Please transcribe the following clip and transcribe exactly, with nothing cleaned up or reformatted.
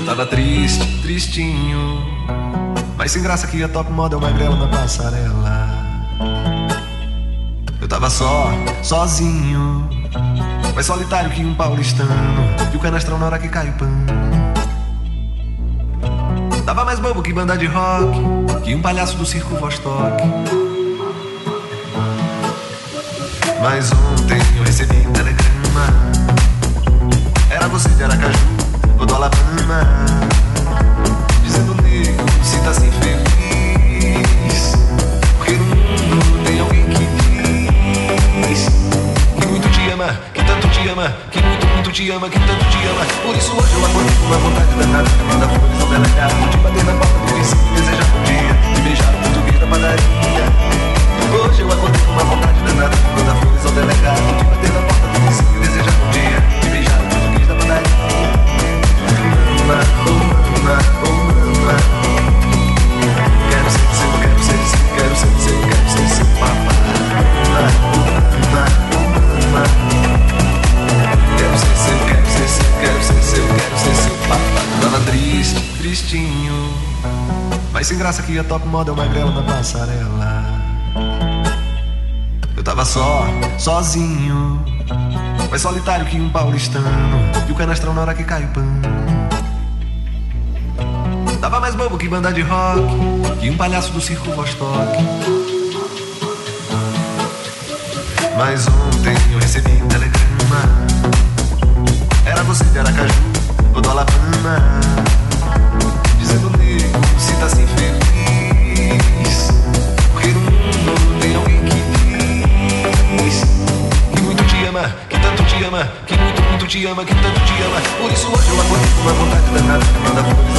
Tava triste, tristinho, mas sem graça que a top model magrela na passarela. Eu tava só, sozinho, mais solitário que um paulistano, e o canastrão na hora que cai o pano. Tava mais bobo que banda de rock, que um palhaço do circo Vostok. Mas ontem eu recebi um telegrama, era você de Aracaju ou do Alabama, dizendo: nego, se tá assim feliz, porque no mundo tem alguém que diz que muito te ama, que tanto te ama, que muito, muito te ama, que tanto te ama. Por isso hoje eu acordei com uma vontade danada de mandar flores ao delegado, de bater na porta do vizinho e desejar bom dia, de beijar o português da padaria. Hoje eu acordei com uma vontade danada de mandar flores ao delegado, de bater na porta do vizinho e desejar bom dia, de beijar o português da padaria. Mama, oh mama, oh mama, quero ser seu, quero ser seu, quero ser seu, quero ser seu papai. Mama, oh mama, oh mama, quero ser seu, quero ser seu, quero ser seu, quero ser seu papai. Tava triste, tristinho, mas sem graça que a top model magrela na passarela. Eu tava só, sozinho, mais solitário que um paulistano, e o canastrão na hora que cai o pano. Tava mais bobo que banda de rock, que um palhaço do circo Vostok. Mas ontem eu recebi um telegrama, era você de Aracaju ou do Alabama, dizendo: nego, se tá assim feliz, porque no mundo tem alguém que diz que muito te ama, que tanto te ama, que muito, muito te ama, que tanto te ama. Por isso hoje eu acordei com uma vontade danada de mandar flores